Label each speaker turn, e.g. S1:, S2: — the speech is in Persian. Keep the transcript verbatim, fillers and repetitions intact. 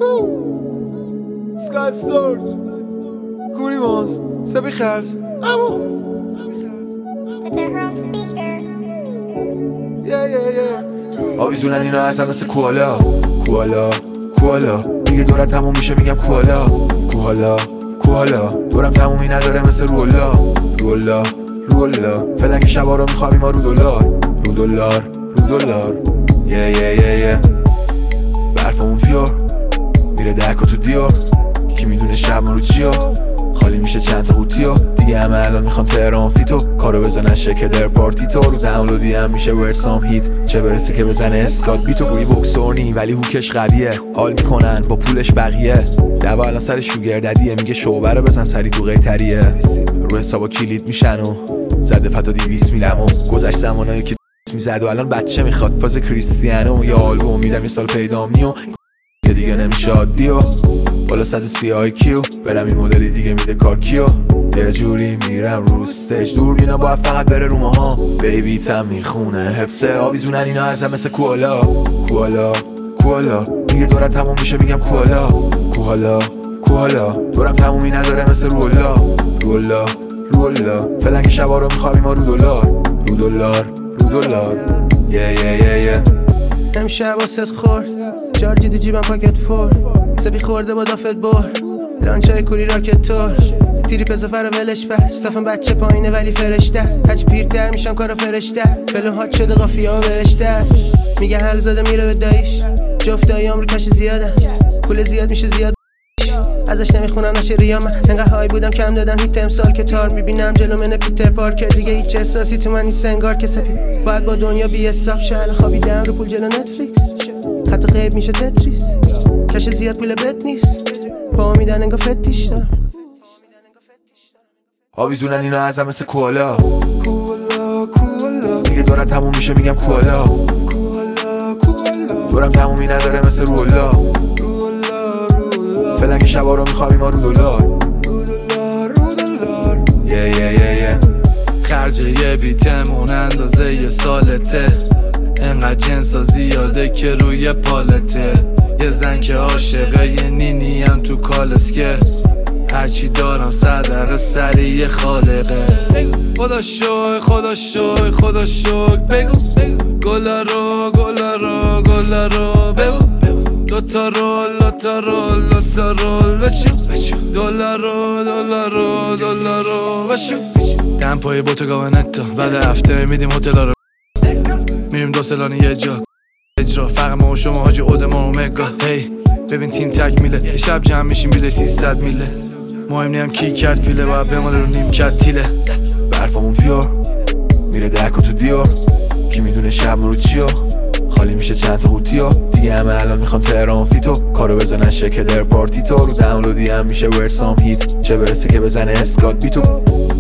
S1: Sky Stars Goody Ones Sebi Khals Amo Yeah yeah yeah آویزونن اینا ازم مثل کوالا کوالا کوالا میگه دورت تموم میشه میگم کوالا کوالا کوالا دورم تمومی نداره مثل رولا رولا رولا فلنگ شبا رو میخوابیم ما رو دلار رو دلار رو دلار یه یه یه یه برفمون پیور میره دکا تو دیار کی میدونه شب ما رو چیا خالی میشه چند تا قوطیو دیگه همه الان میخوام تهران فیتو کارو بزنن شکل در پارتی تو رو دانلودی هم میشه ورسام هیت چه برسه که بزنه اسکات بیتو گویی بوکسورنی ولی هوکش قویه حال میکنن با پولش بقیه دوا الان سر شوگر ددیه میگه شوبر بزن سری تو قیتریه رو حسابا کلید میشن و زده فتا دیویس میلمو گذشت زمانایی که میزد و الان بچه میخواد فاز کریستیانو یا آلبوم میدم یه سال پیدا میو که دیگه نمیشه عادی و بالا صد و سی آی کیو برم این مدلی دیگه میده کار کیو یه جوری میرم رو استیج دور بینا باید فقط بره رو ماها بیبی تم میخونه حفظه آویزونن اینا ازم مثل کوالا کوالا کوالا میگه دورت تموم میشه میگم کوالا کوالا کوالا دورم تمومی نداره مثل رولا رولا رولا فلنگ شبا رو میخوابیم ما رو دلار رو دلار رو دلار یه یه یه یه
S2: امشب واسه خورد چارجی تو جیبم پاکت فور سبی خورده با دافت بار لانچای کوری راکت تور تیری پزوفر و ولش بس تافم بچه پایینه ولی فرشته است هچ پیرتر میشم کارو فرشته فلو هات شده قافیه ها برشته است میگه حل زاده میره به دایش جفت دایی آمریکاش زیاده پول زیاد میشه زیاد ازش نمیخونم نشه ریام انقدر های بودم کم دادم هیت امسال که تار میبینم جلو من پیتر پارکر دیگه هیچ احساسی تو من نیست انگار که سپی باید با دنیا بی حساب شهر خوابیدم رو پول جلو نتفلیکس خط غیب میشه تتریس کش زیاد پول بت نیست پا میدن انگار فتیش دارم
S1: آویزونن اینا ازم مثل کوالا کوالا کوالا میگه دورت تموم میشه میگم کوالا کوالا کوالا دورم تمومی نداره مثل رولا رولا رولا فلنگ شبا رو میخوابیم ما رو دلار رو دلار رو دلار یه یه یه یه
S3: خرجه یه بیتمون اندازه یه سالته انقدر جنسا زیاده که روی پالته یه زن که عاشقه یه نینی هم تو کالسکه هرچی دارم صدقه سریع خالقه خدا شوی خدا شوی خدا شوی بگو گلا رو گلا رو گلا رو بگو دوتا رول دوتا رول دوتا رول بچو دلار رو دلار رو دلار رو بچو دم پای بوتو گاونتا بعد هفته میدیم هتلا رو میریم دو سلانی یه جا اجرا فقط ما و شما حاجی اودما اومگا هی ببین تیم تکمیله یه شب جمع میشیم بیده سیصد میله مهم نیم کی کرد پیله باید بماله رو نیم کت تیله
S1: برفمون پیور میره دکا تو دیار کی میدونه شب ما رو چیا خالی میشه چند تا قوطیو دیگه همه الان میخوام تهران فیتو کارو بزنن شکل در پارتی تو رو دانلودی هم میشه ورسام هیت چه برسه که بزنه اسکات بیتو